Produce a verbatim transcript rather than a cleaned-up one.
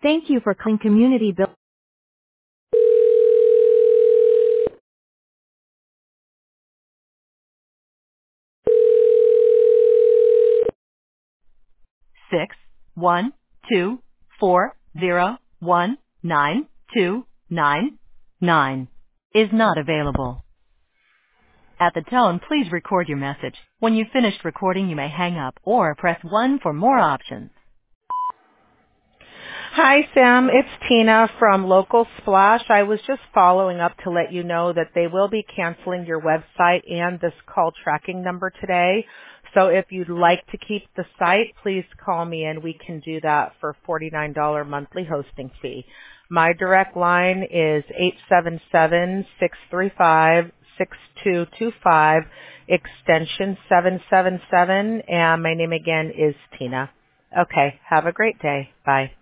Thank you for calling Community Bill. Six one two four zero one nine two nine nine is not available. At the tone, please record your message. When you've finished recording, you may hang up or press one for more options. Hi, Sam. It's Tina from Local Splash. I was just following up to let you know that they will be canceling your website and this call tracking number today. So if you'd like to keep the site, please call me and we can do that for forty-nine dollars monthly hosting fee. My direct line is eight seven seven, six three five, six two two five, extension seven seven seven, and my name again is Tina. Okay, have a great day. Bye.